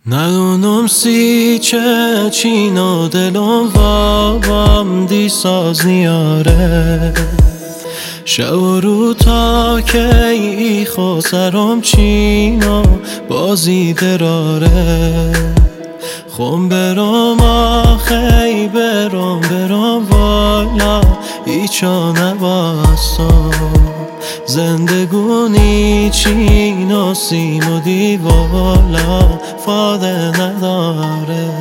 ندونم سی چه چینا دلم وابم دی ساز نیاره شب و رو تا که ای خو سرم چینا بازی دراره خون برام آخی برام والا ایچا نباستم زندگونی چینا سیم و دیوالا فاده نداره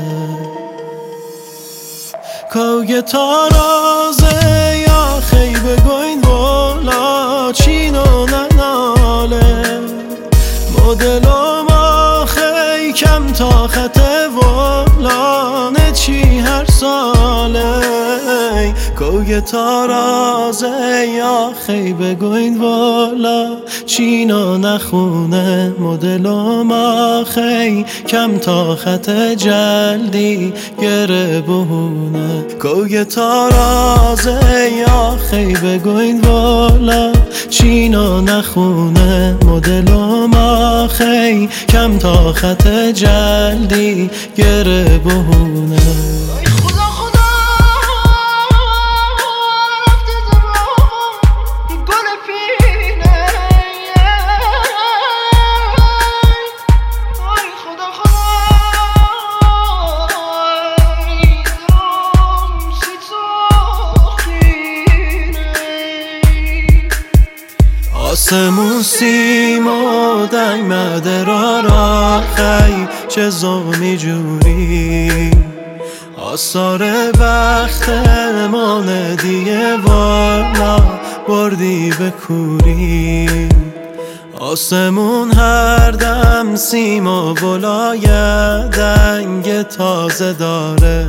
کوگه تارازه یا خی بگوین بالا چینو نناله مدلم آخی کم تا خط والا نچی هر ساله کوگه تارازه یا خی بگوین والا چینو نخونه مدلم آخی کم تا خط جلدی گره بهونه کوگه تارازه یا خی بگوین والا چینو نخونه مدلم آخی کم تا خط جلدی گره بهونه آسمون سیم و دنگ مدرارا خی چه زومی جوری آثار وقت من دیگه والا بردی به کوری آسمون هر دم سیم و بلای دنگ تازه داره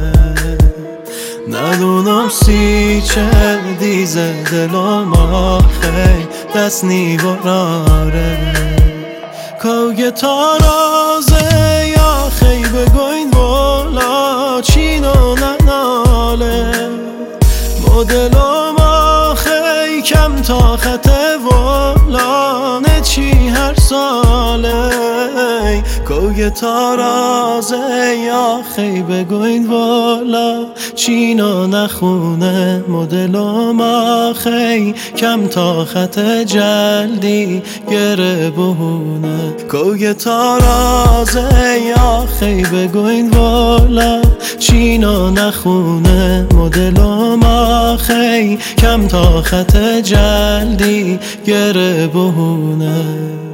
ندونم سی چه دیزه دلم آخی دست نیوراره کوگه تارازه یا خی بگوین بالا چینو نناله مدلم آخی کم تا خط والا نچی هر ساله کوگه تارازه یا خی بگوین والا چینو نخونه مدلم آخی کم تا خط جلدی گره بهونه کوگه تارازه یا خی بگوین والا چینو نخونه مدلم آخی کم تا خط جلدی گره بهونه